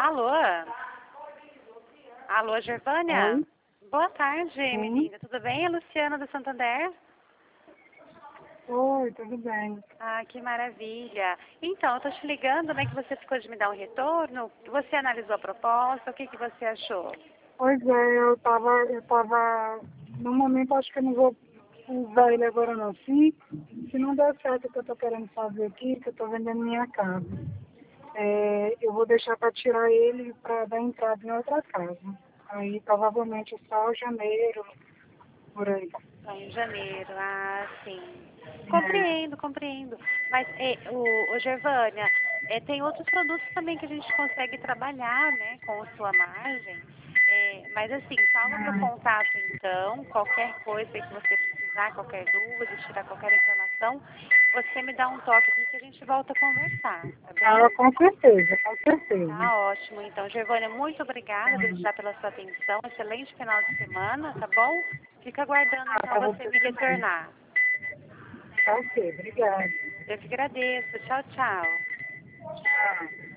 Alô? Alô, Gervânia? Oi? Boa tarde, Sim. menina. Tudo bem? É Luciana do Santander? Oi, tudo bem? Ah, que maravilha. Então, eu tô te ligando, né, que você ficou de me dar um retorno. Você analisou a proposta, o que você achou? Pois é, eu tava, no momento acho que eu não vou usar ele agora não. Se não der certo o que eu tô querendo fazer aqui, que eu tô vendendo minha casa, eu vou deixar para tirar ele para dar entrada em outra casa. Aí provavelmente só janeiro, por aí. Só em janeiro, ah, sim. É. Compreendo. Mas, o Gervânia, tem outros produtos também que a gente consegue trabalhar, né, com a sua margem. Mas, assim, salva meu Ah, contato, então. Qualquer coisa que você precisar, qualquer dúvida, tirar qualquer informação, você me dá um toque aqui que a gente volta a conversar, tá bem? com certeza, com certeza. Tá ótimo. Então, Gervânia, muito obrigada desde já pela sua atenção. Excelente final de semana, tá bom? Fica aguardando, então, Para você você me também. retornar. Tá ok, obrigada. Eu que agradeço. Tchau, tchau. Tchau.